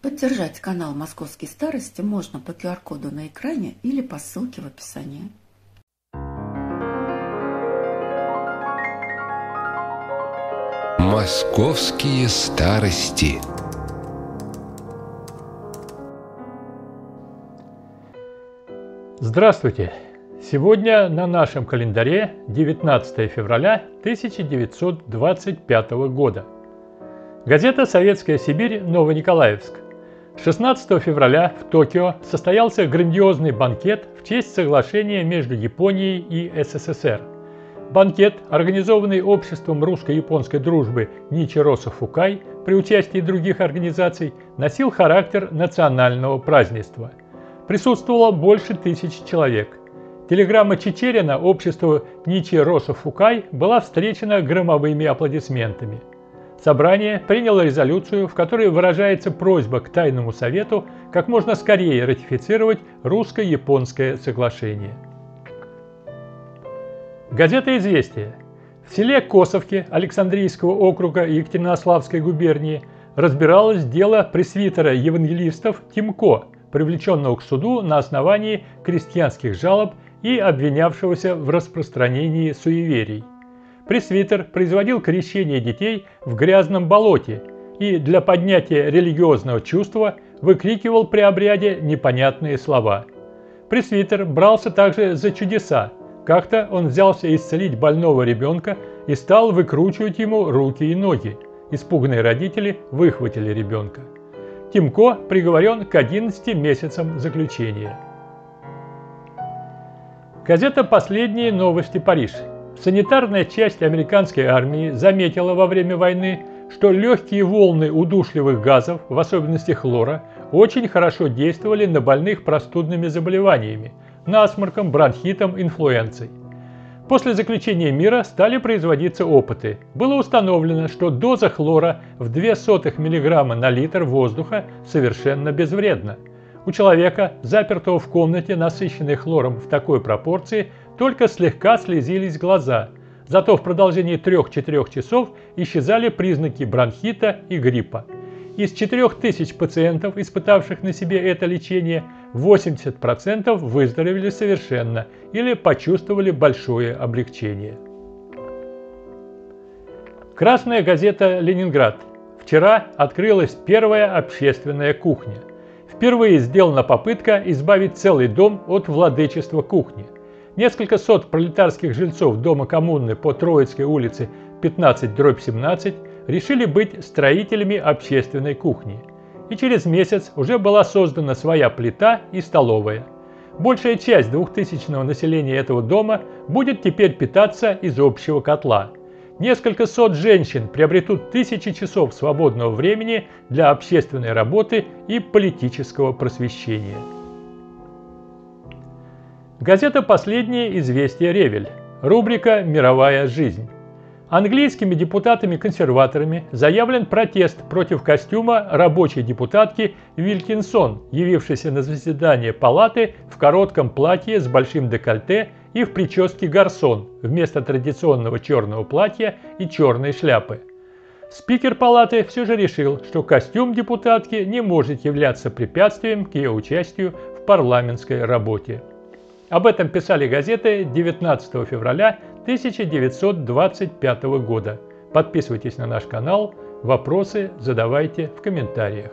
Поддержать канал «Московские старости» можно по QR-коду на экране или по ссылке в описании. «Московские старости». Здравствуйте! Сегодня на нашем календаре 19 февраля 1925 года. Газета «Советская Сибирь», Новониколаевск. 16 февраля в Токио состоялся грандиозный банкет в честь соглашения между Японией и СССР. Банкет, организованный Обществом русско-японской дружбы Ничироса Фукай при участии других организаций, носил характер национального празднества. Присутствовало больше 1000 человек. Телеграмма Чичерина обществу Ничироса Фукай была встречена громовыми аплодисментами. Собрание приняло резолюцию, в которой выражается просьба к Тайному Совету как можно скорее ратифицировать русско-японское соглашение. Газета «Известия». В селе Косовки Александрийского округа Екатеринославской губернии разбиралось дело пресвитера евангелистов Тимко, привлеченного к суду на основании крестьянских жалоб и обвинявшегося в распространении суеверий. Пресвитер производил крещение детей в грязном болоте и для поднятия религиозного чувства выкрикивал при обряде непонятные слова. Пресвитер брался также за чудеса. Как-то он взялся исцелить больного ребенка и стал выкручивать ему руки и ноги. Испуганные родители выхватили ребенка. Тимко приговорен к 11 месяцам заключения. Газета «Последние новости. Париж». Санитарная часть американской армии заметила во время войны, что легкие волны удушливых газов, в особенности хлора, очень хорошо действовали на больных простудными заболеваниями, насморком, бронхитом, инфлюенцией. После заключения мира стали производиться опыты. Было установлено, что доза хлора в 0,02 мг на литр воздуха совершенно безвредна. У человека, запертого в комнате, насыщенной хлором в такой пропорции, только слегка слезились глаза, зато в продолжении 3-4 часов исчезали признаки бронхита и гриппа. Из 4000 пациентов, испытавших на себе это лечение, 80% выздоровели совершенно или почувствовали большое облегчение. Красная газета «Ленинград». Вчера открылась первая общественная кухня. Впервые сделана попытка избавить целый дом от владычества кухни. Несколько сот пролетарских жильцов дома коммуны по Троицкой улице 15/17 решили быть строителями общественной кухни. И через месяц уже была создана своя плита и столовая. Большая часть 2000-го населения этого дома будет теперь питаться из общего котла. Несколько сот женщин приобретут 1000 часов свободного времени для общественной работы и политического просвещения. Газета «Последние известия. Ревель». Рубрика «Мировая жизнь». Английскими депутатами-консерваторами заявлен протест против костюма рабочей депутатки Вилкинсон, явившейся на заседание палаты в коротком платье с большим декольте и в прическе гарсон вместо традиционного черного платья и черной шляпы. Спикер палаты все же решил, что костюм депутатки не может являться препятствием к ее участию в парламентской работе. Об этом писали газеты 19 февраля 1925 года. Подписывайтесь на наш канал, вопросы задавайте в комментариях.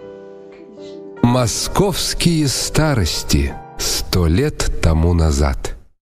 «Московские старости» 100 лет тому назад.